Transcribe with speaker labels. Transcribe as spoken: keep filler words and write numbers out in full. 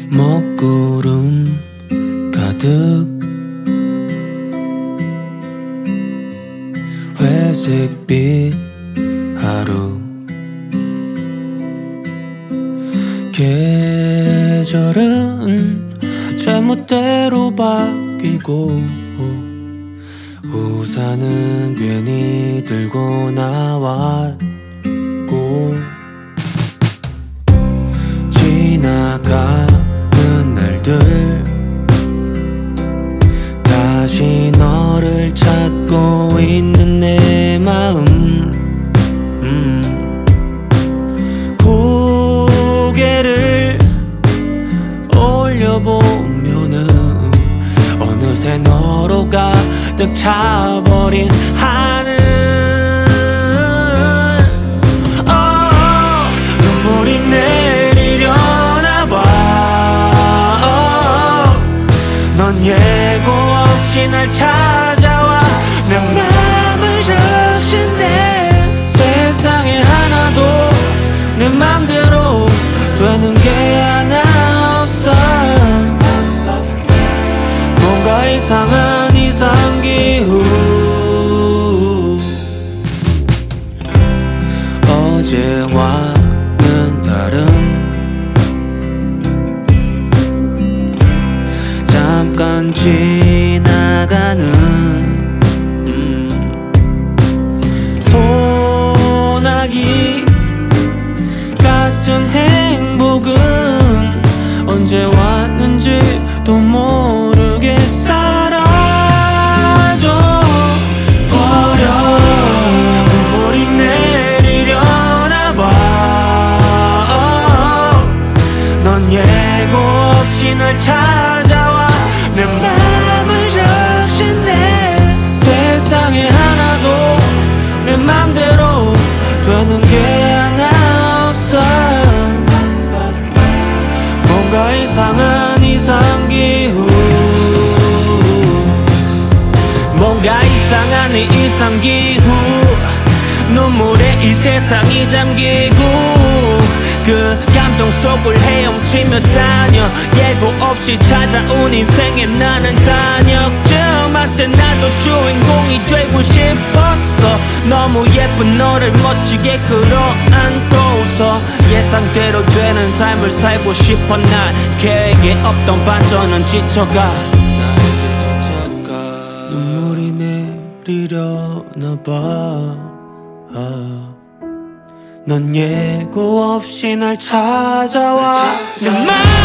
Speaker 1: 먹구름 가득 회색빛 하루 계절은 제멋대로 바뀌고 우산은 괜히 들고 나왔고 지나가는 날들 다시 너를 찾고 있는 내 마음 음. 고개를 올려보면은 어느새 너로 가득 차버린 하늘 oh, 눈물이 내리려나 봐 oh, 넌 예고 없이 날 찾아와 내 맘을 적신내 세상에 하나도 내 맘대로 되는 게 하나 없어 뭔가 이상한 이상기후 어제와는 다른 잠깐 지나가는 음, 소나기 같은 행복은 언제 왔는지도 모르게 사라져 버려 눈물이 내리려나 봐 넌 예고 없이 날 찾아와 내 맘을 적신내 세상에 하나도 내 맘대로 되는 게 하나 없어 뭔가 이상한 이상기후 뭔가 이상한 이 이상기후 눈물에 이 세상이 잠기고 그 감정 속을 헤엄치며 다녀 예고 없이 찾아온 인생에 나는 단역증 한때 나도 주인공이 되고 싶었어 너무 예쁜 너를 멋지게 끌어안고서 예상대로 되는 삶을 살고 싶어 난 계획에 없던 반전은 지쳐가 나 이제 지쳐가 눈물이 내리려나 봐 아. 넌 예고 없이 날 찾아와 내 맘